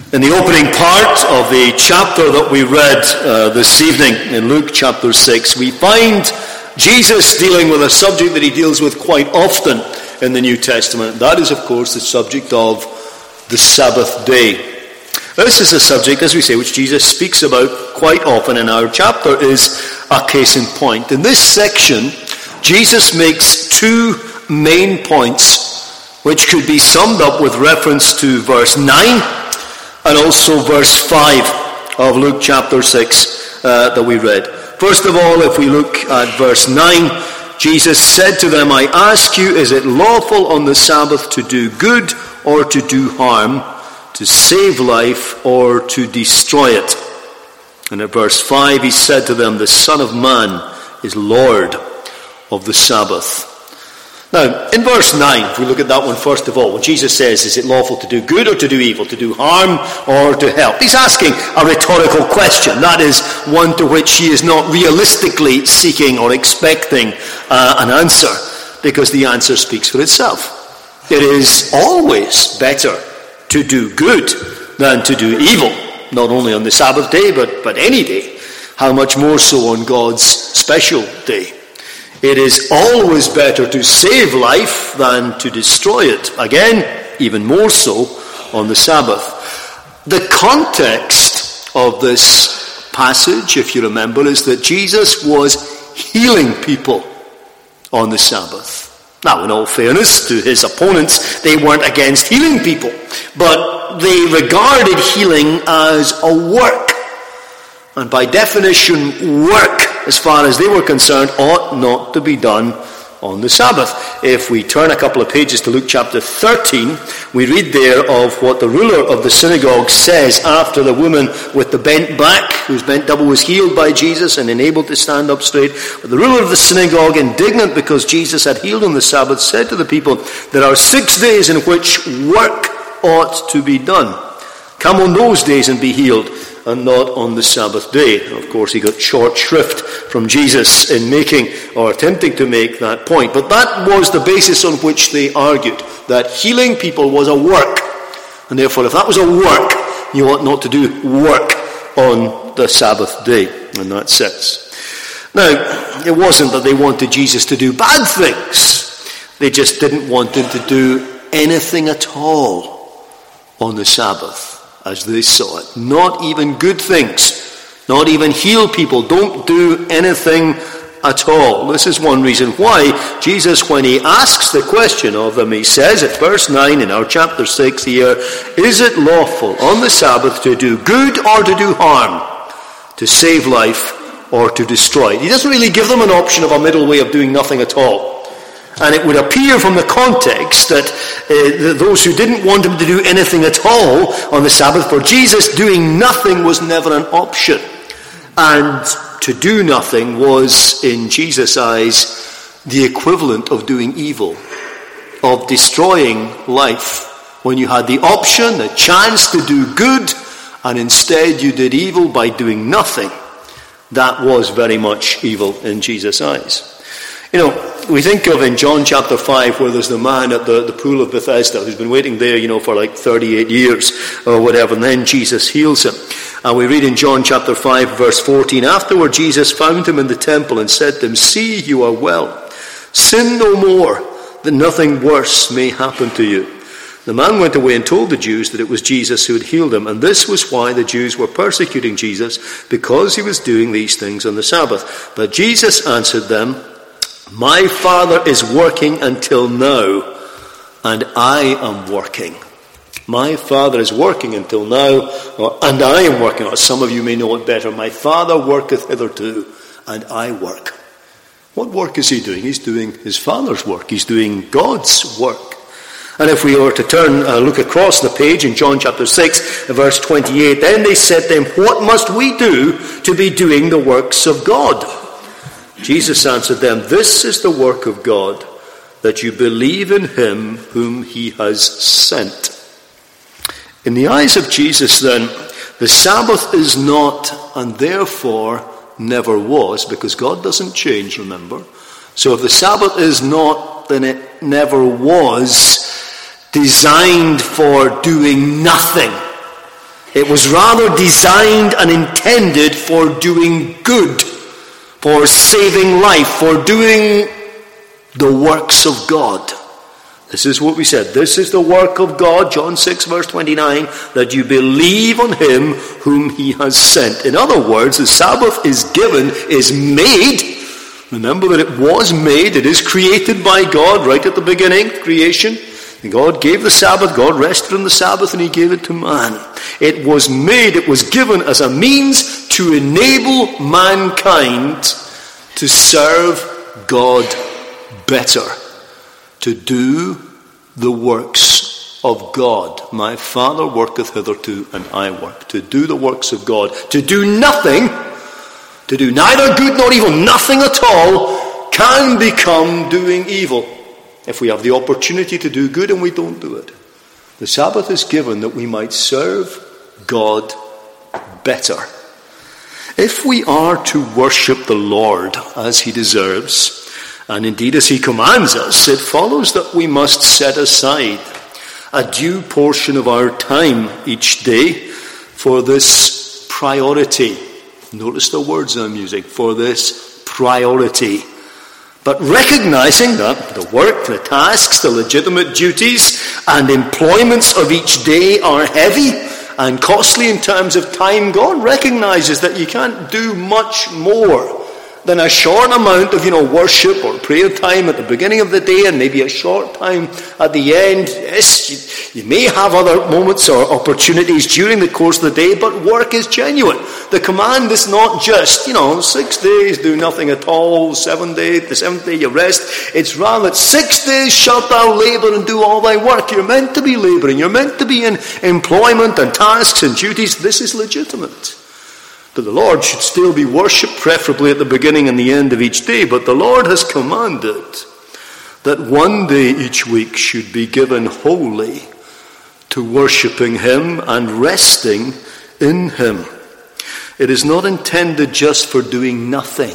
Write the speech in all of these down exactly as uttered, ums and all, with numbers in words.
In the opening part of the chapter that we read uh, this evening in Luke chapter six, we find Jesus dealing with a subject that he deals with quite often in the New Testament. That is, of course, the subject of the Sabbath day. This is a subject, as we say, which Jesus speaks about quite often, and our chapter is a case in point. In this section, Jesus makes two main points, which could be summed up with reference to verse nine and also verse five of Luke chapter six uh, that we read. First of all, if we look at verse nine, Jesus said to them, "I ask you, is it lawful on the Sabbath to do good or to do harm, to save life or to destroy it?" And at verse five, he said to them, "The Son of Man is Lord of the Sabbath." Now, in verse nine, if we look at that one first of all, when Jesus says, is it lawful to do good or to do evil, to do harm or to help? He's asking a rhetorical question. That is one to which he is not realistically seeking or expecting uh, an answer, because the answer speaks for itself. It is always better to do good than to do evil, not only on the Sabbath day, but, but any day. How much more so on God's special day? It is always better to save life than to destroy it. Again, even more so on the Sabbath. The context of this passage, if you remember, is that Jesus was healing people on the Sabbath. Now, in all fairness to his opponents, they weren't against healing people, but they regarded healing as a work. And by definition, work, as far as they were concerned, ought not to be done on the Sabbath. If we turn a couple of pages to Luke chapter thirteen, we read there of what the ruler of the synagogue says after the woman with the bent back, whose bent double was healed by Jesus and enabled to stand up straight. But the ruler of the synagogue, indignant because Jesus had healed on the Sabbath, said to the people, "There are six days in which work ought to be done. Come on those days and be healed, and not on the Sabbath day." Of course, he got short shrift from Jesus in making or attempting to make that point. But that was the basis on which they argued, that healing people was a work. And therefore, if that was a work, you ought not to do work on the Sabbath day in that sense. Now, it wasn't that they wanted Jesus to do bad things. They just didn't want him to do anything at all on the Sabbath, as they saw it. Not even good things. Not even heal people. Don't do anything at all. This is one reason why Jesus, when he asks the question of them, he says at verse nine in our chapter six here, "Is it lawful on the Sabbath to do good or to do harm, to save life or to destroy it?" He doesn't really give them an option of a middle way of doing nothing at all. And it would appear from the context that uh, those who didn't want him to do anything at all on the Sabbath, for Jesus, doing nothing was never an option. And to do nothing was, in Jesus' eyes, the equivalent of doing evil, of destroying life. When you had the option, the chance to do good, and instead you did evil by doing nothing, that was very much evil in Jesus' eyes. You know, we think of in John chapter five, where there's the man at the, the pool of Bethesda who's been waiting there, you know, for like thirty-eight years or whatever, and then Jesus heals him. And we read in John chapter five, verse fourteen, "Afterward Jesus found him in the temple and said to him, 'See, you are well. Sin no more, that nothing worse may happen to you.' The man went away and told the Jews that it was Jesus who had healed him, and this was why the Jews were persecuting Jesus, because he was doing these things on the Sabbath. But Jesus answered them, 'My Father is working until now, and I am working.'" My Father is working until now, and I am working. Or some of you may know it better. "My Father worketh hitherto, and I work." What work is he doing? He's doing his Father's work. He's doing God's work. And if we were to turn, uh, look across the page in John chapter six, verse twenty-eight, "Then they said to him, 'What must we do to be doing the works of God?' Jesus answered them, 'This is the work of God, that you believe in him whom he has sent.'" In the eyes of Jesus, then, the Sabbath is not, and therefore never was, because God doesn't change, remember. So if the Sabbath is not, then it never was designed for doing nothing. It was rather designed and intended for doing good, for saving life, for doing the works of God. This is what we said. This is the work of God, John six verse twenty-nine, that you believe on him whom he has sent. In other words, the Sabbath is given, is made. Remember that it was made, it is created by God right at the beginning, creation. God gave the Sabbath, God rested on the Sabbath, and he gave it to man. It was made, it was given as a means to enable mankind to serve God better, to do the works of God. My Father worketh hitherto, and I work. To do the works of God. To do nothing, to do neither good nor evil, nothing at all, can become doing evil. If we have the opportunity to do good and we don't do it. The Sabbath is given that we might serve God better. If we are to worship the Lord as he deserves, and indeed as he commands us, it follows that we must set aside a due portion of our time each day for this priority. Notice the words I'm using, for this priority. But recognizing that the work, the tasks, the legitimate duties and employments of each day are heavy and costly in terms of time, God recognizes that you can't do much more than a short amount of, you know, worship or prayer time at the beginning of the day and maybe a short time at the end. Yes, you, you may have other moments or opportunities during the course of the day, but work is genuine. The command is not just, you know, six days do nothing at all, seven days, the seventh day you rest. It's rather that six days shalt thou labour and do all thy work. You're meant to be labouring. You're meant to be in employment and tasks and duties. This is legitimate. But the Lord should still be worshipped, preferably at the beginning and the end of each day. But the Lord has commanded that one day each week should be given wholly to worshipping him and resting in him. It is not intended just for doing nothing.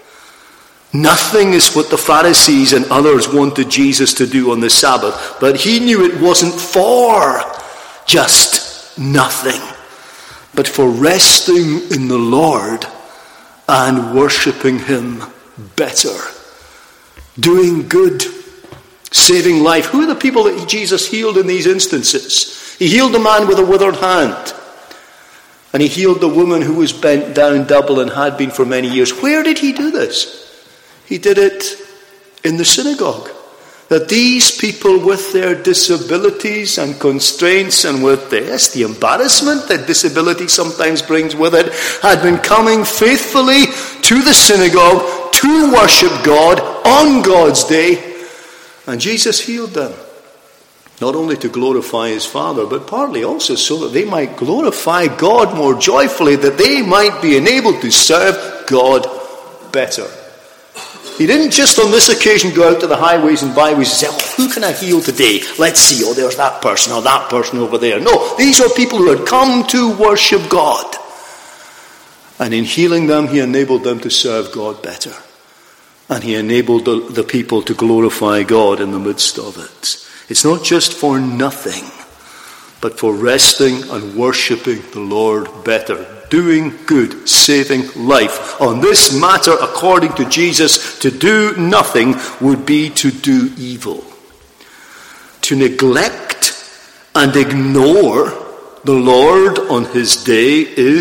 Nothing is what the Pharisees and others wanted Jesus to do on the Sabbath. But he knew it wasn't for just nothing, but for resting in the Lord and worshipping him better. Doing good, saving life. Who are the people that Jesus healed in these instances? He healed the man with a withered hand. And he healed the woman who was bent down double and had been for many years. Where did he do this? He did it in the synagogue. That these people with their disabilities and constraints and with this, the embarrassment that disability sometimes brings with it, had been coming faithfully to the synagogue to worship God on God's day. And Jesus healed them. Not only to glorify his Father, but partly also so that they might glorify God more joyfully, that they might be enabled to serve God better. He didn't just on this occasion go out to the highways and byways and say, oh, who can I heal today? Let's see, oh, there's that person or that person over there. No, these are people who had come to worship God. And in healing them, he enabled them to serve God better. And he enabled the, the people to glorify God in the midst of it. It's not just for nothing, but for resting and worshipping the Lord better. Doing good, saving life. On this matter, according to Jesus, to do nothing would be to do evil. To neglect and ignore the Lord on his day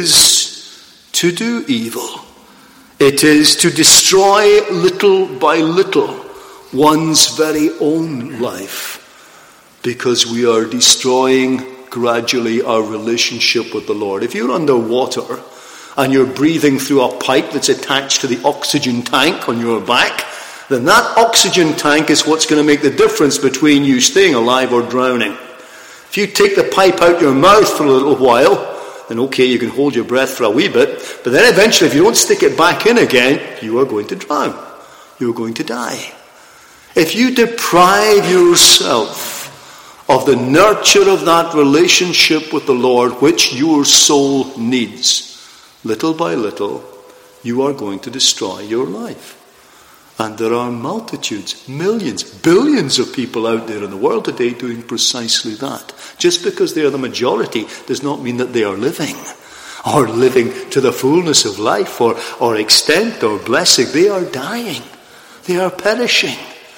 is to do evil. It is to destroy little by little one's very own life, because we are destroying gradually our relationship with the Lord. If you're underwater and you're breathing through a pipe that's attached to the oxygen tank on your back, then that oxygen tank is what's going to make the difference between you staying alive or drowning. If you take the pipe out your mouth for a little while, then okay, you can hold your breath for a wee bit, but then eventually if you don't stick it back in again, you are going to drown. You're going to die. If you deprive yourself of the nurture of that relationship with the Lord, which your soul needs, little by little, you are going to destroy your life. And there are multitudes, millions, billions of people out there in the world today doing precisely that. Just because they are the majority does not mean that they are living, or living to the fullness of life, or, or extent or blessing. They are dying. They are perishing.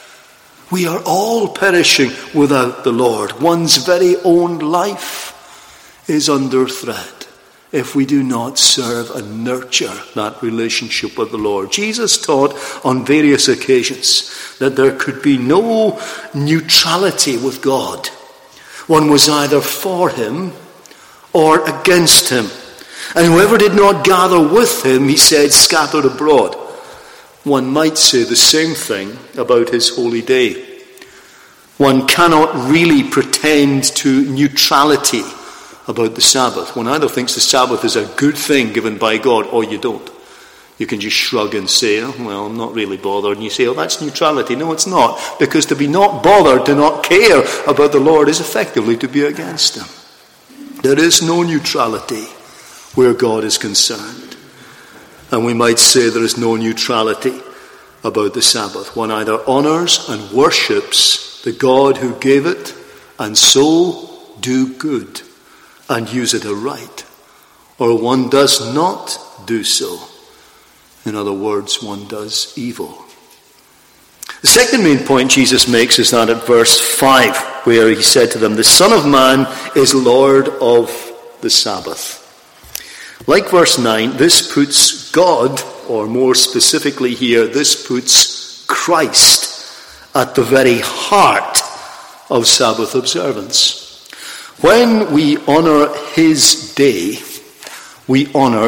We are all perishing without the Lord. One's very own life is under threat if we do not serve and nurture that relationship with the Lord. Jesus taught on various occasions that there could be no neutrality with God. One was either for him or against him. And whoever did not gather with him, he said, scattered abroad. One might say the same thing about his holy day. One cannot really pretend to neutrality about the Sabbath. One either thinks the Sabbath is a good thing given by God, or you don't. You can just shrug and say, oh, well, I'm not really bothered. And you say, oh, that's neutrality. No, it's not. Because to be not bothered, to not care about the Lord is effectively to be against him. There is no neutrality where God is concerned. And we might say there is no neutrality about the Sabbath. One either honors and worships the God who gave it, and so do good and use it aright, or one does not do so. In other words, one does evil. The second main point Jesus makes is that at verse five, where he said to them, the Son of Man is Lord of the Sabbath. Like verse nine, this puts God, or more specifically here, this puts Christ at the very heart of Sabbath observance. When we honor his day, we honor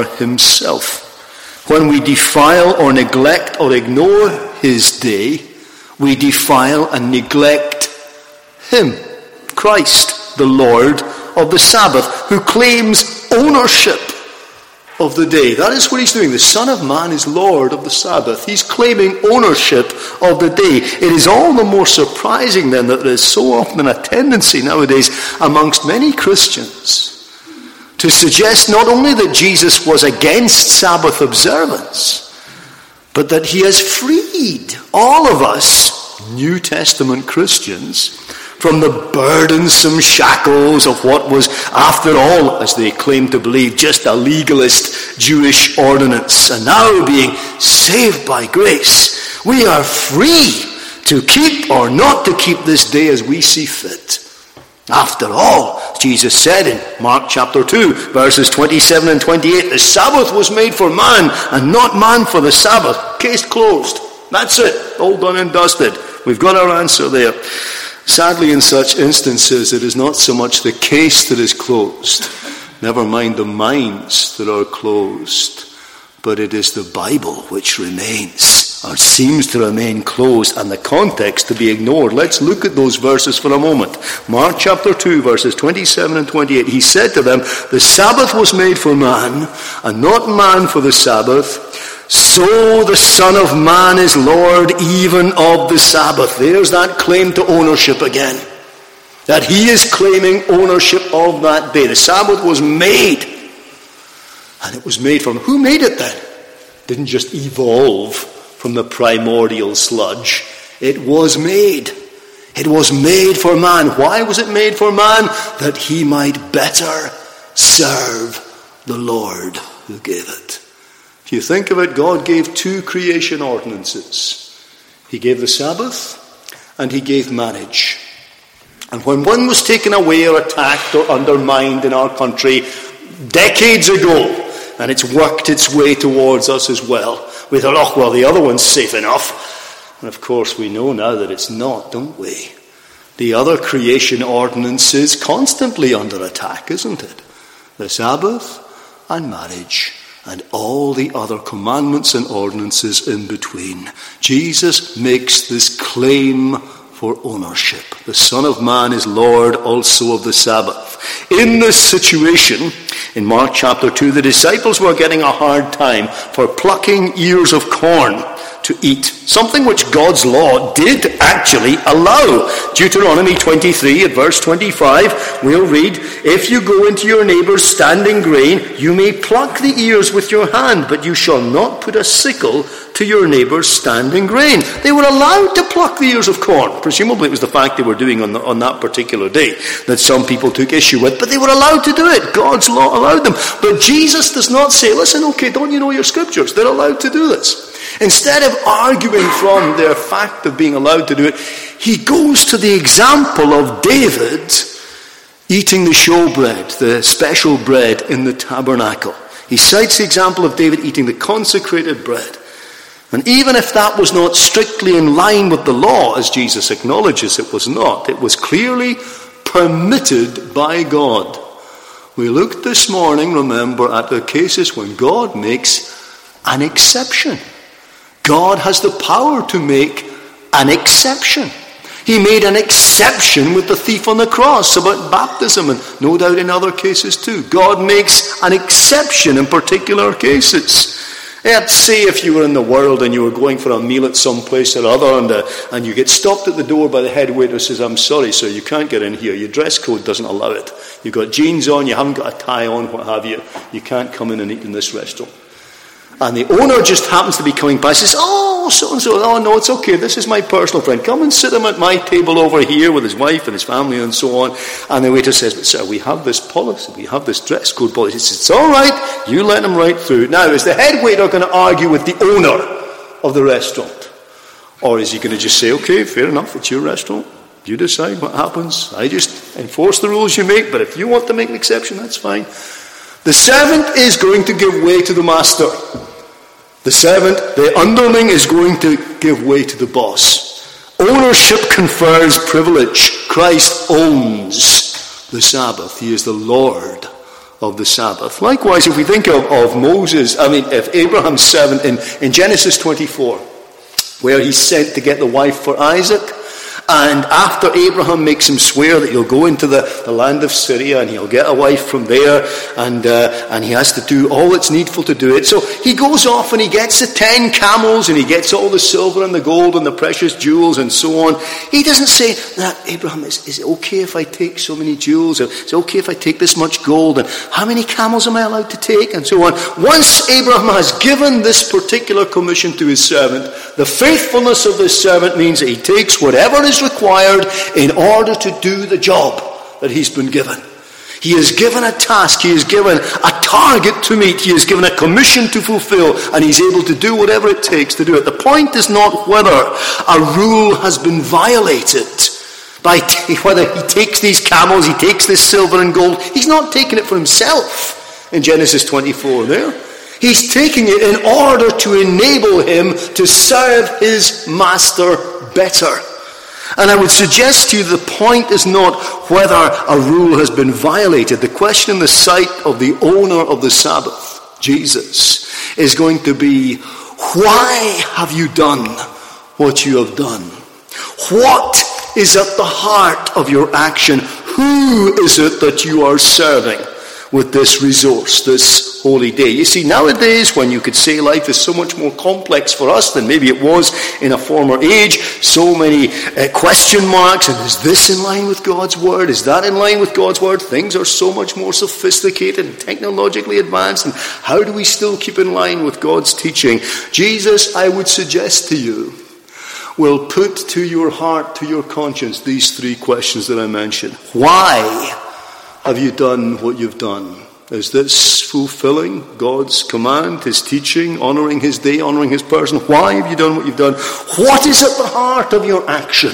himself. When we defile or neglect or ignore his day, we defile and neglect him, Christ, the Lord of the Sabbath, who claims ownership of the day. That is what he's doing. The Son of Man is Lord of the Sabbath. He's claiming ownership of the day. It is all the more surprising then that there is so often a tendency nowadays amongst many Christians to suggest not only that Jesus was against Sabbath observance, but that he has freed all of us, New Testament Christians, from the burdensome shackles of what was, after all, as they claim to believe, just a legalist Jewish ordinance. And now, being saved by grace, we are free to keep or not to keep this day as we see fit. After all, Jesus said in Mark chapter two, verses twenty-seven and twenty-eight, the Sabbath was made for man, and not man for the Sabbath. Case closed. That's it. All done and dusted. We've got our answer there. Sadly, in such instances, it is not so much the case that is closed, never mind the minds that are closed, but it is the Bible which remains, or seems to remain closed, and the context to be ignored. Let's look at those verses for a moment. Mark chapter two, verses twenty-seven and twenty-eight. He said to them, the Sabbath was made for man, and not man for the Sabbath. So the Son of Man is Lord even of the Sabbath. There's that claim to ownership again. That he is claiming ownership of that day. The Sabbath was made. And it was made from, who made it then? It didn't just evolve from the primordial sludge. It was made. It was made for man. Why was it made for man? That he might better serve the Lord who gave it. If you think of it, God gave two creation ordinances. He gave the Sabbath and he gave marriage. And when one was taken away or attacked or undermined in our country decades ago, and it's worked its way towards us as well, we thought, oh, well, the other one's safe enough. And of course we know now that it's not, don't we? The other creation ordinance is constantly under attack, isn't it? The Sabbath and marriage, and all the other commandments and ordinances in between. Jesus makes this claim for ownership. The Son of Man is Lord also of the Sabbath. In this situation, in Mark chapter two, the disciples were getting a hard time for plucking ears of corn to eat, something which God's law did actually allow. Deuteronomy twenty-three at verse twenty-five, we'll read, if you go into your neighbour's standing grain, you may pluck the ears with your hand, but you shall not put a sickle to your neighbour's standing grain. They were allowed to pluck the ears of corn. Presumably it was the fact they were doing on, the, on that particular day that some people took issue with, but they were allowed to do it. God's law allowed them. But Jesus does not say, listen, okay, don't you know your scriptures? They're allowed to do this. Instead of arguing from their fact of being allowed to do it, he goes to the example of David eating the showbread, the special bread in the tabernacle. He cites the example of David eating the consecrated bread. And even if that was not strictly in line with the law, as Jesus acknowledges it was not, it was clearly permitted by God. We looked this morning, remember, at the cases when God makes an exception. God has the power to make an exception. He made an exception with the thief on the cross about baptism, and no doubt in other cases too. God makes an exception in particular cases. Let's say if you were in the world and you were going for a meal at some place or other, and, uh, and you get stopped at the door by the head waiter who says, I'm sorry sir, you can't get in here. Your dress code doesn't allow it. You've got jeans on, you haven't got a tie on, what have you. You can't come in and eat in this restaurant. And the owner just happens to be coming by and says, oh, so-and-so, oh no, it's okay, this is my personal friend. Come and sit him at my table over here with his wife and his family and so on. And the waiter says, but sir, we have this policy, we have this dress code policy. He says, it's all right, you let him right through. Now, is the head waiter going to argue with the owner of the restaurant? Or is he going to just say, okay, fair enough, it's your restaurant. You decide what happens. I just enforce the rules you make, but if you want to make an exception, that's fine. The servant is going to give way to the master. The servant, the underling, is going to give way to the boss. Ownership confers privilege. Christ owns the Sabbath. He is the Lord of the Sabbath. Likewise, if we think of, of Moses, I mean, if Abraham's servant in, in Genesis twenty-four, where he's sent to get the wife for Isaac, and after Abraham makes him swear that he'll go into the, the land of Syria and he'll get a wife from there, and uh, and he has to do all that's needful to do it. So he goes off and he gets the ten camels and he gets all the silver and the gold and the precious jewels and so on. He doesn't say, that Abraham, is, is it okay if I take so many jewels? Or is it okay if I take this much gold? And how many camels am I allowed to take? And so on. Once Abraham has given this particular commission to his servant, the faithfulness of this servant means that he takes whatever is required in order to do the job that he's been given. He is given a task, he is given a target to meet, he is given a commission to fulfill, and he's able to do whatever it takes to do it. The point is not whether a rule has been violated by t- whether he takes these camels, he takes this silver and gold. He's not taking it for himself in Genesis twenty-four there. He's taking it in order to enable him to serve his master better. And I would suggest to you the point is not whether a rule has been violated. The question in the sight of the owner of the Sabbath, Jesus, is going to be, why have you done what you have done? What is at the heart of your action? Who is it that you are serving with this resource, this holy day? You see, nowadays, when you could say life is so much more complex for us than maybe it was in a former age, so many uh, question marks, and is this in line with God's word? Is that in line with God's word? Things are so much more sophisticated and technologically advanced, and how do we still keep in line with God's teaching? Jesus, I would suggest to you, will put to your heart, to your conscience, these three questions that I mentioned. Why have you done what you've done? Is this fulfilling God's command, his teaching, honouring his day, honouring his person? Why have you done what you've done? What is at the heart of your action?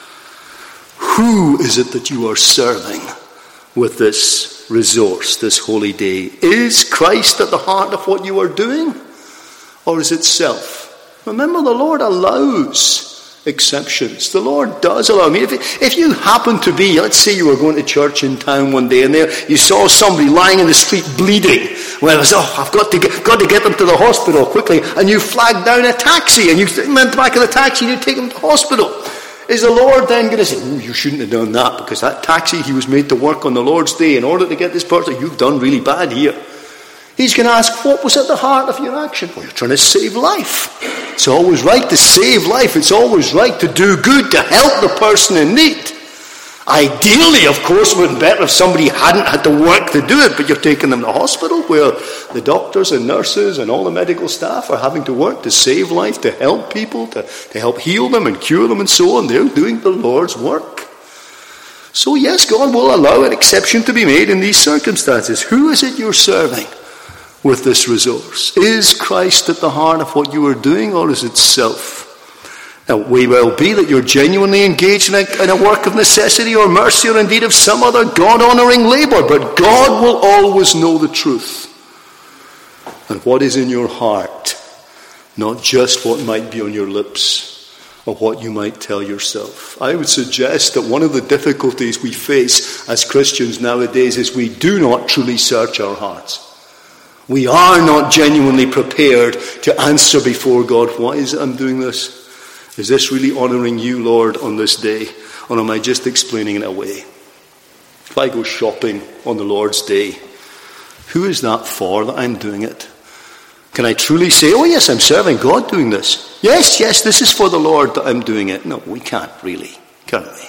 Who is it that you are serving with this resource, this holy day? Is Christ at the heart of what you are doing? Or is it self? Remember, the Lord allows exceptions. The Lord does allow. I mean, if, if you happen to be, let's say you were going to church in town one day and there you saw somebody lying in the street bleeding. Well, it was, oh, I've got to get, got to get them to the hospital quickly. And you flagged down a taxi and you went back in the taxi and you take them to the hospital. Is the Lord then going to say, oh, you shouldn't have done that because that taxi, he was made to work on the Lord's day in order to get this person, you've done really bad here. He's going to ask, what was at the heart of your action? Well, you're trying to save life. It's always right to save life. It's always right to do good, to help the person in need. Ideally, of course, it would be better if somebody hadn't had to work to do it, but you're taking them to hospital where the doctors and nurses and all the medical staff are having to work to save life, to help people, to, to help heal them and cure them and so on. They're doing the Lord's work. So yes, God will allow an exception to be made in these circumstances. Who is it you're serving with this resource? Is Christ at the heart of what you are doing, or is it self? Now, it may well be that you're genuinely engaged in a, in a work of necessity or mercy or indeed of some other God-honouring labour, but God will always know the truth and what is in your heart, not just what might be on your lips or what you might tell yourself. I would suggest that one of the difficulties we face as Christians nowadays is we do not truly search our hearts. We are not genuinely prepared to answer before God, why is it I'm doing this? Is this really honouring you, Lord, on this day? Or am I just explaining it away? If I go shopping on the Lord's day, who is that for that I'm doing it? Can I truly say, oh yes, I'm serving God doing this? Yes, yes, this is for the Lord that I'm doing it. No, we can't really, can we?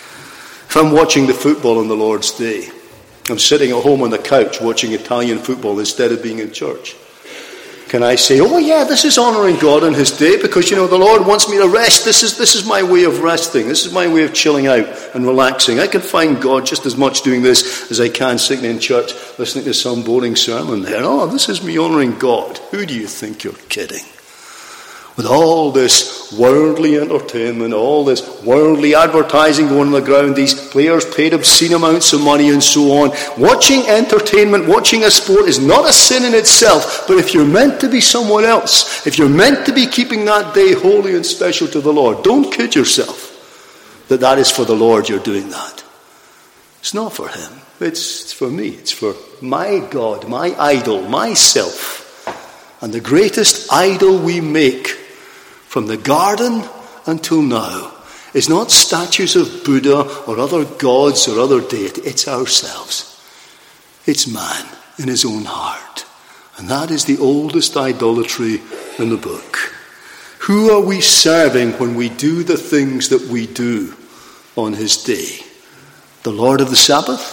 If I'm watching the football on the Lord's day, I'm sitting at home on the couch watching Italian football instead of being in church. Can I say, oh yeah, this is honouring God on his day because, you know, the Lord wants me to rest. This is this is my way of resting. This is my way of chilling out and relaxing. I can find God just as much doing this as I can sitting in church listening to some boring sermon there. Oh, this is me honouring God. Who do you think you're kidding? With all this worldly entertainment, all this worldly advertising going on the ground, these players paid obscene amounts of money and so on. Watching entertainment, watching a sport is not a sin in itself, but if you're meant to be someone else, if you're meant to be keeping that day holy and special to the Lord, don't kid yourself that that is for the Lord you're doing that. It's not for him. It's, it's for me. It's for my God, my idol, myself. And the greatest idol we make from the garden until now is not statues of Buddha or other gods or other deity. It's ourselves. It's man in his own heart. And that is the oldest idolatry in the book. Who are we serving when we do the things that we do on his day? The Lord of the Sabbath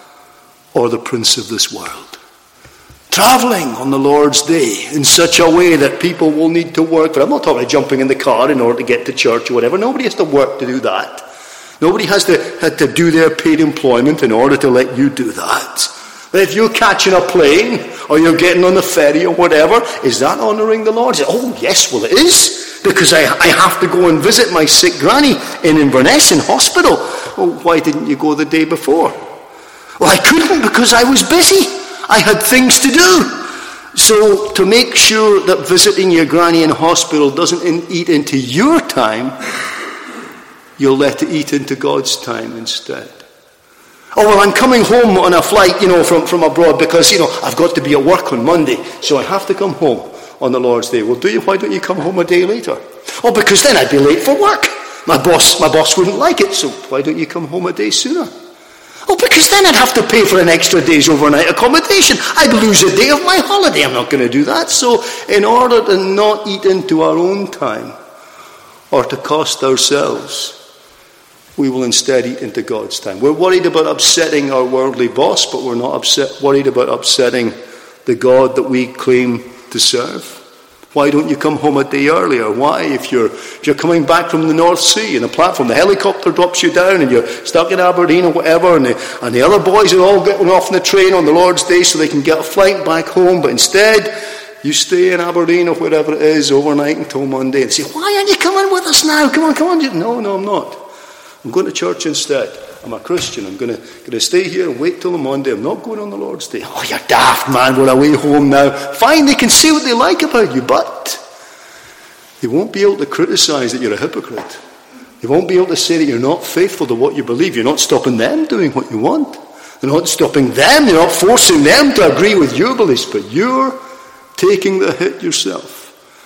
or the prince of this world? Travelling on the Lord's day in such a way that people will need to work. But I'm not talking about jumping in the car in order to get to church or whatever. Nobody has to work to do that. Nobody has to, have to do their paid employment in order to let you do that. But if you're catching a plane or you're getting on the ferry or whatever, is that honouring the Lord? Oh yes, well it is. Because I, I have to go and visit my sick granny in Inverness in hospital. Well, why didn't you go the day before? Well, I couldn't because I was busy. I had things to do. So to make sure that visiting your granny in hospital doesn't in, eat into your time, you'll let it eat into God's time instead. Oh, well, I'm coming home on a flight, you know, from, from abroad because, you know, I've got to be at work on Monday, so I have to come home on the Lord's day. Well, do you? Why don't you come home a day later? Oh, because then I'd be late for work. My boss, my boss wouldn't like it, so why don't you come home a day sooner? Oh, because then I'd have to pay for an extra day's overnight accommodation. I'd lose a day of my holiday. I'm not going to do that. So in order to not eat into our own time or to cost ourselves, we will instead eat into God's time. We're worried about upsetting our worldly boss, but we're not upset, worried about upsetting the God that we claim to serve. Why don't you come home a day earlier? Why? If you're if you're coming back from the North Sea and the platform, the helicopter drops you down and you're stuck in Aberdeen or whatever, and the, and the other boys are all getting off on the train on the Lord's day so they can get a flight back home, but instead you stay in Aberdeen or wherever it is overnight until Monday and say, why aren't you coming with us now? Come on, come on. No, no, I'm not. I'm going to church instead. I'm a Christian. I'm going to, going to stay here and wait till the Monday. I'm not going on the Lord's day. Oh, you're daft, man. We're away home now. Fine, they can say what they like about you, but they won't be able to criticise that you're a hypocrite. They won't be able to say that you're not faithful to what you believe. You're not stopping them doing what you want. They're not stopping them. You're not forcing them to agree with your beliefs, but you're taking the hit yourself.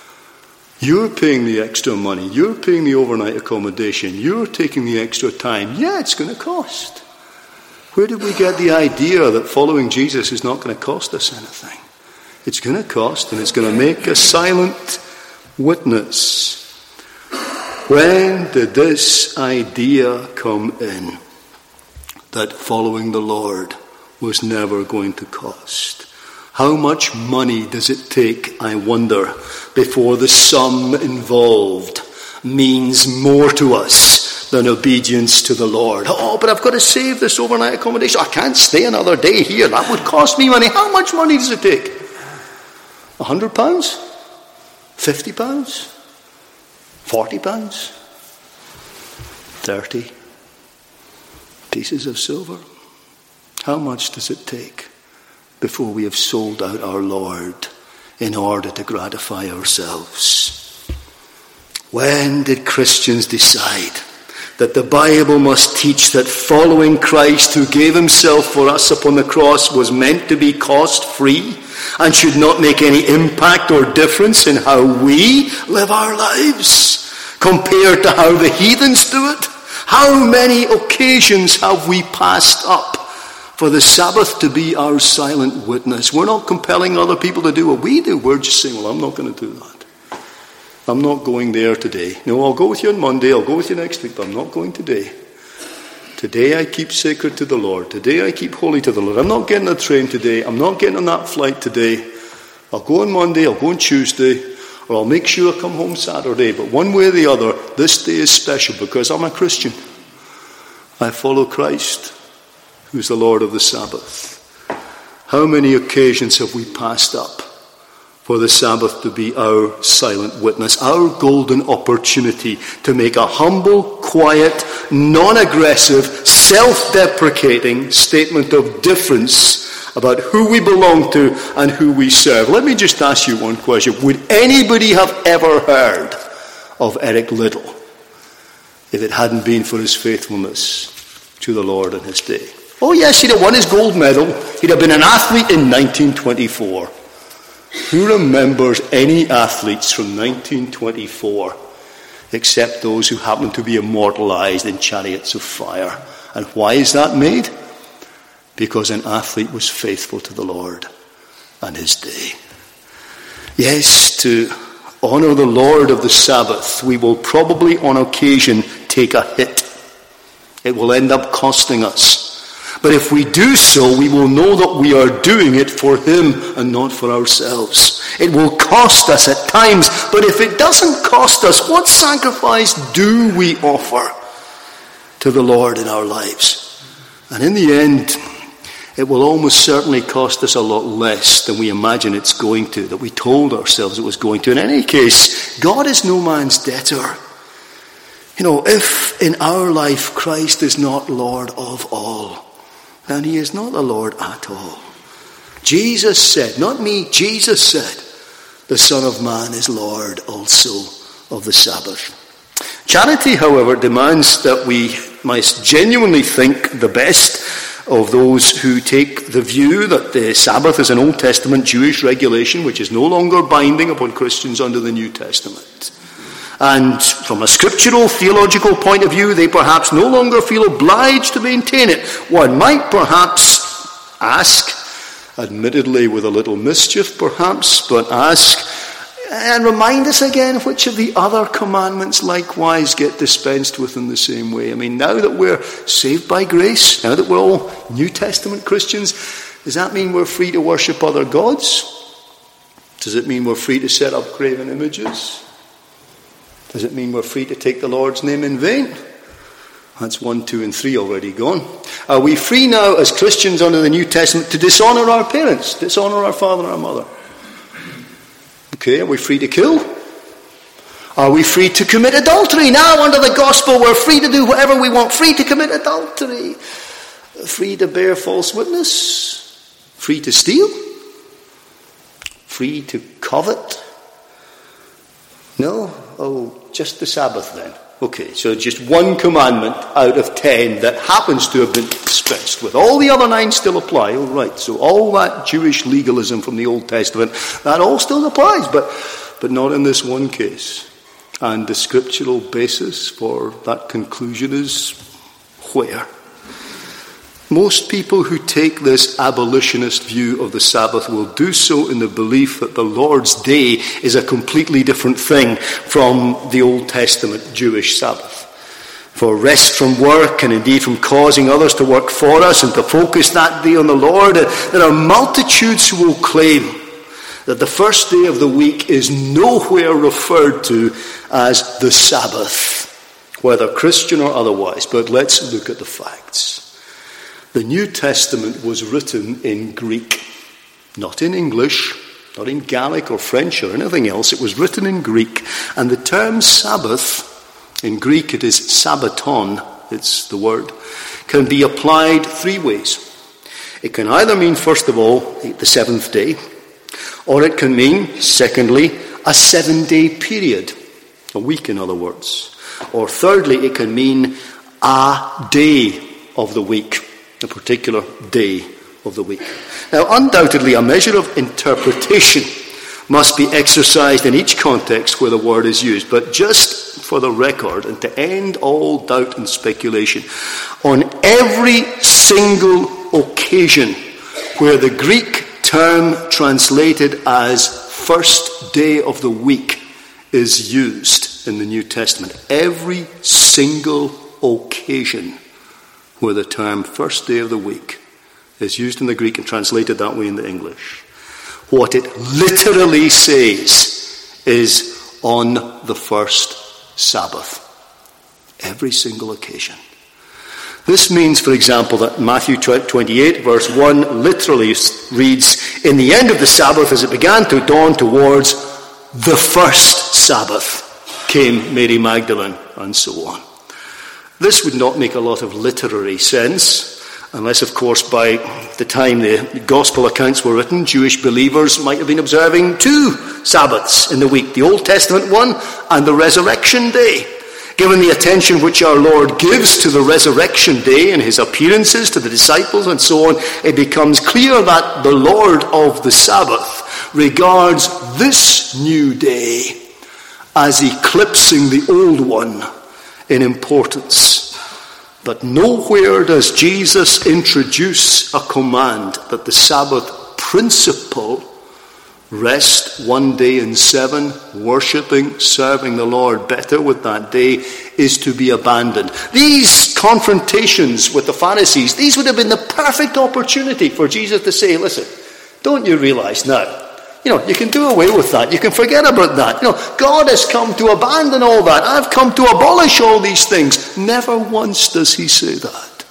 You're paying the extra money. You're paying the overnight accommodation. You're taking the extra time. Yeah, it's going to cost. Where did we get the idea that following Jesus is not going to cost us anything? It's going to cost, and it's going to make a silent witness. When did this idea come in? that following the Lord was never going to cost. How much money does it take, I wonder, before the sum involved means more to us than obedience to the Lord? Oh, but I've got to save this overnight accommodation. I can't stay another day here. That would cost me money. How much money does it take? A hundred pounds? Fifty pounds? Forty pounds? Thirty pieces of silver? How much does it take before we have sold out our Lord in order to gratify ourselves? When did Christians decide that the Bible must teach that following Christ, who gave himself for us upon the cross, was meant to be cost-free and should not make any impact or difference in how we live our lives compared to how the heathens do it? How many occasions have we passed up for the Sabbath to be our silent witness? We're not compelling other people to do what we do. We're just saying, well, I'm not going to do that. I'm not going there today. No, I'll go with you on Monday. I'll go with you next week, but I'm not going today. Today I keep sacred to the Lord. Today I keep holy to the Lord. I'm not getting a train today. I'm not getting on that flight today. I'll go on Monday. I'll go on Tuesday. Or I'll make sure I come home Saturday. But one way or the other, this day is special because I'm a Christian. I follow Christ, who's the Lord of the Sabbath. How many occasions have we passed up for the Sabbath to be our silent witness, our golden opportunity to make a humble, quiet, non-aggressive, self-deprecating statement of difference about who we belong to and who we serve? Let me just ask you one question. Would anybody have ever heard of Eric Liddell if it hadn't been for his faithfulness to the Lord in his day? Oh yes, he'd have won his gold medal. He'd have been an athlete in nineteen twenty-four. Who remembers any athletes from nineteen twenty-four except those who happen to be immortalized in chariots of fire? And why is that made? Because an athlete was faithful to the Lord and his day. Yes, to honor the Lord of the Sabbath, we will probably on occasion take a hit. It will end up costing us. But if we do so, we will know that we are doing it for him and not for ourselves. It will cost us at times, but if it doesn't cost us, what sacrifice do we offer to the Lord in our lives? And in the end, it will almost certainly cost us a lot less than we imagine it's going to, that we told ourselves it was going to. In any case, God is no man's debtor. You know, if in our life Christ is not Lord of all, then he is not the Lord at all. Jesus said, not me, Jesus said, the Son of Man is Lord also of the Sabbath. Charity, however, demands that we must genuinely think the best of those who take the view that the Sabbath is an Old Testament Jewish regulation which is no longer binding upon Christians under the New Testament. And from a scriptural, theological point of view, they perhaps no longer feel obliged to maintain it. One might perhaps ask, admittedly with a little mischief perhaps, but ask and remind us again which of the other commandments likewise get dispensed with in the same way. I mean, now that we're saved by grace, now that we're all New Testament Christians, does that mean we're free to worship other gods? Does it mean we're free to set up graven images? Does it mean we're free to take the Lord's name in vain? That's one, two, and three already gone. Are we free now as Christians under the New Testament to dishonor our parents, dishonor our father and our mother? Okay, are we free to kill? Are we free to commit adultery? Now under the gospel we're free to do whatever we want. Free to commit adultery. Free to bear false witness. Free to steal. Free to covet. No? Oh, just the Sabbath then. Okay, so just one commandment out of ten that happens to have been dispensed with. All the other nine still apply. All right, so all that Jewish legalism from the Old Testament, that all still applies, but, but not in this one case. And the scriptural basis for that conclusion is where? Most people who take this abolitionist view of the Sabbath will do so in the belief that the Lord's Day is a completely different thing from the Old Testament Jewish Sabbath. for rest from work and indeed from causing others to work for us and to focus that day on the Lord. There are multitudes who will claim that the first day of the week is nowhere referred to as the Sabbath, whether Christian or otherwise. But let's look at the facts. The New Testament was written in Greek, not in English, not in Gaelic or French or anything else. It was written in Greek. And the term Sabbath, in Greek it is sabbaton, it's the word, can be applied three ways. It can either mean, first of all, the seventh day, or it can mean, secondly, a seven-day period, a week in other words. Or thirdly, it can mean a day of the week, a particular day of the week. Now, undoubtedly, a measure of interpretation must be exercised in each context where the word is used. But just for the record, and to end all doubt and speculation, on every single occasion where the Greek term translated as first day of the week is used in the New Testament, every single occasion where the term first day of the week is used in the Greek and translated that way in the English, what it literally says is on the first Sabbath. Every single occasion. This means, for example, that Matthew twenty-eight, verse one, literally reads, in the end of the Sabbath, as it began to dawn towards the first Sabbath, came Mary Magdalene, and so on. This would not make a lot of literary sense, unless, of course, by the time the gospel accounts were written, Jewish believers might have been observing two Sabbaths in the week, the Old Testament one and the resurrection day. Given the attention which our Lord gives to the resurrection day and his appearances to the disciples and so on, it becomes clear that the Lord of the Sabbath regards this new day as eclipsing the old one in importance. But nowhere does Jesus introduce a command that the Sabbath principle, rest one day in seven, worshipping, serving the Lord better with that day, is to be abandoned. These confrontations with the Pharisees, these would have been the perfect opportunity for Jesus to say, listen, don't you realize now, you know, you can do away with that. You can forget about that. You know, God has come to abandon all that. I've come to abolish all these things. Never once does he say that.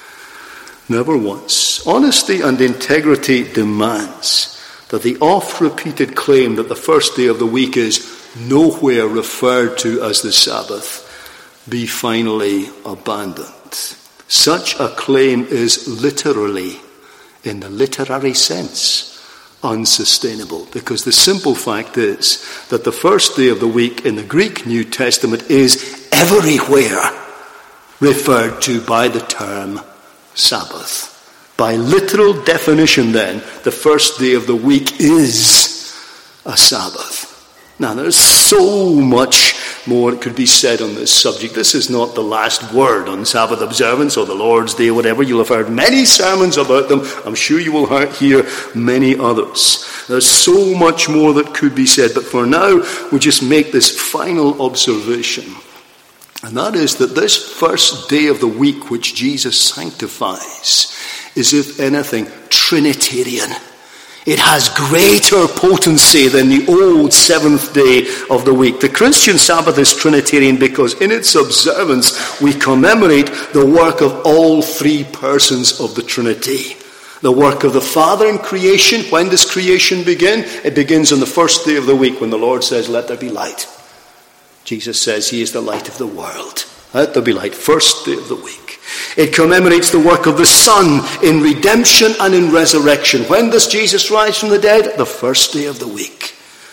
Never once. Honesty and integrity demands that the oft-repeated claim that the first day of the week is nowhere referred to as the Sabbath be finally abandoned. Such a claim is literally, in the literary sense, unsustainable, because the simple fact is that the first day of the week in the Greek New Testament is everywhere referred to by the term Sabbath. By literal definition, then, the first day of the week is a Sabbath. Now, there's so much more that could be said on this subject. This is not the last word on Sabbath observance or the Lord's Day or whatever. You'll have heard many sermons about them. I'm sure you will hear many others. There's so much more that could be said. But for now, we'll just make this final observation. And that is that this first day of the week which Jesus sanctifies is, if anything, Trinitarian. It has greater potency than the old seventh day of the week. The Christian Sabbath is Trinitarian because in its observance we commemorate the work of all three persons of the Trinity. The work of the Father in creation. When does creation begin? It begins on the first day of the week when the Lord says, let there be light. Jesus says he is the light of the world. Let there be light. First day of the week. It commemorates the work of the Son in redemption and in resurrection. When does Jesus rise from the dead? The first day of the week.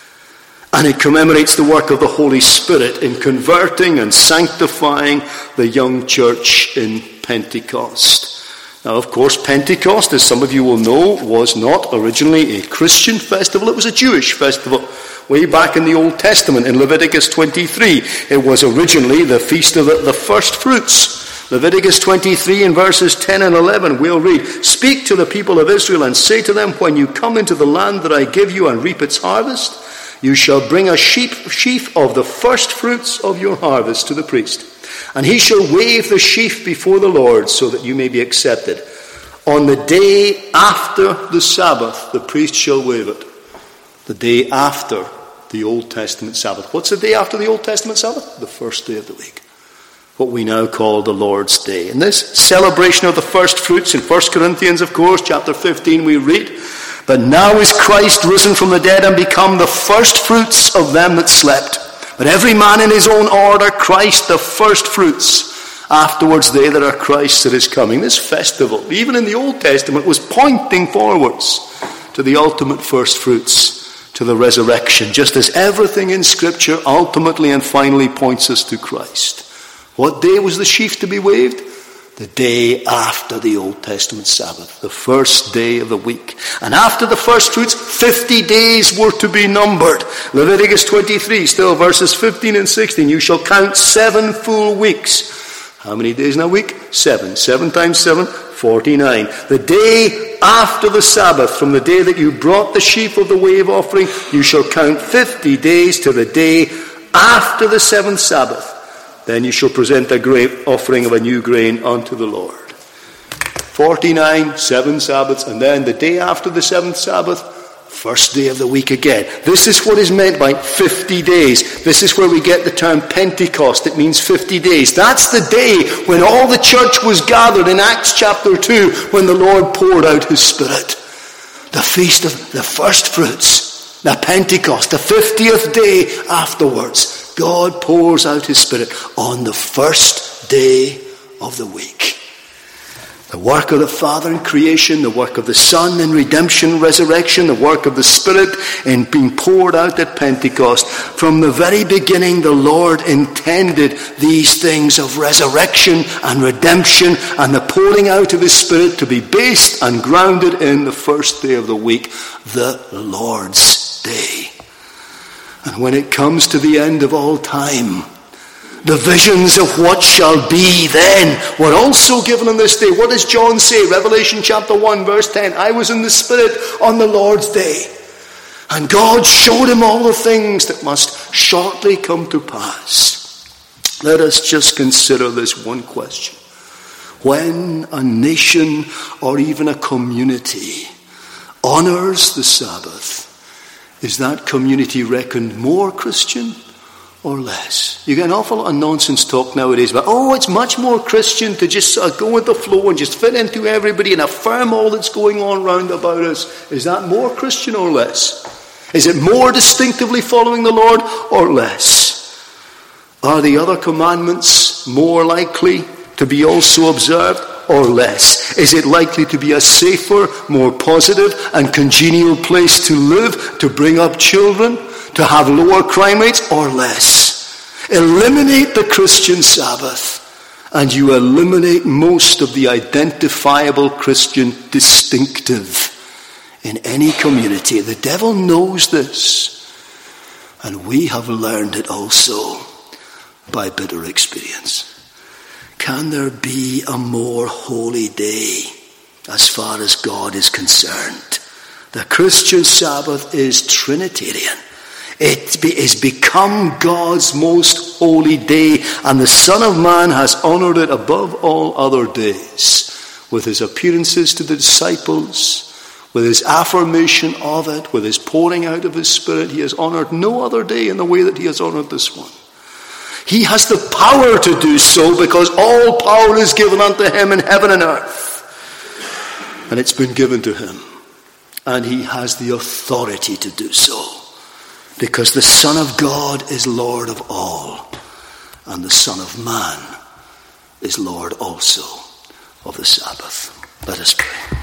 And it commemorates the work of the Holy Spirit in converting and sanctifying the young church in Pentecost. Now, of course, Pentecost, as some of you will know, was not originally a Christian festival. It was a Jewish festival. Way back in the Old Testament, in Leviticus twenty-three, it was originally the feast of the, the first fruits. Leviticus twenty-three in verses ten and eleven, we'll read, speak to the people of Israel and say to them, when you come into the land that I give you and reap its harvest, you shall bring a sheep, sheaf of the first fruits of your harvest to the priest. And he shall wave the sheaf before the Lord, so that you may be accepted. On the day after the Sabbath, the priest shall wave it. The day after the Old Testament Sabbath. What's the day after the Old Testament Sabbath? The first day of the week. What we now call the Lord's Day. In this celebration of the first fruits, in First Corinthians, of course, chapter fifteen, we read, "But now is Christ risen from the dead and become the first fruits of them that slept. But every man in his own order, Christ the first fruits. Afterwards they that are Christ that is coming." This festival, even in the Old Testament, was pointing forwards to the ultimate first fruits, to the resurrection, just as everything in Scripture ultimately and finally points us to Christ. What day was the sheaf to be waved? The day after the Old Testament Sabbath, the first day of the week. And after the first fruits, fifty days were to be numbered. Leviticus twenty-three, still verses fifteen and sixteen. "You shall count seven full weeks." How many days in a week? Seven. Seven times seven, forty-nine. The day after the Sabbath, from the day that you brought the sheaf of the wave offering, you shall count fifty days to the day after the seventh Sabbath. Then you shall present a grain offering of a new grain unto the Lord. forty-nine, seven Sabbaths, and then the day after the seventh Sabbath, first day of the week again. This is what is meant by fifty days. This is where we get the term Pentecost. It means fifty days. That's the day when all the church was gathered in Acts chapter two, when the Lord poured out his Spirit. The feast of the first fruits, the Pentecost, the fiftieth day afterwards. God pours out his Spirit on the first day of the week. The work of the Father in creation, the work of the Son in redemption, resurrection, the work of the Spirit in being poured out at Pentecost. From the very beginning, the Lord intended these things of resurrection and redemption and the pouring out of his Spirit to be based and grounded in the first day of the week, the Lord's Day. And when it comes to the end of all time, the visions of what shall be then were also given on this day. What does John say? Revelation chapter one, verse ten. "I was in the Spirit on the Lord's day, and God showed him all the things that must shortly come to pass." Let us just consider this one question. When a nation or even a community honors the Sabbath, is that community reckoned more Christian or less? You get an awful lot of nonsense talk nowadays about, oh, it's much more Christian to just sort of go with the flow and just fit into everybody and affirm all that's going on round about us. Is that more Christian or less? Is it more distinctively following the Lord or less? Are the other commandments more likely to be also observed or less? Is it likely to be a safer, more positive and congenial place to live, to bring up children, to have lower crime rates, or less? Eliminate the Christian Sabbath and you eliminate most of the identifiable Christian distinctive in any community. The devil knows this, and we have learned it also by bitter experience. Can there be a more holy day as far as God is concerned? The Christian Sabbath is Trinitarian. It is become God's most holy day, and the Son of Man has honored it above all other days with his appearances to the disciples, with his affirmation of it, with his pouring out of his Spirit. He has honored no other day in the way that he has honored this one. He has the power to do so because all power is given unto him in heaven and earth. And it's been given to him. And he has the authority to do so because the Son of God is Lord of all. And the Son of Man is Lord also of the Sabbath. Let us pray.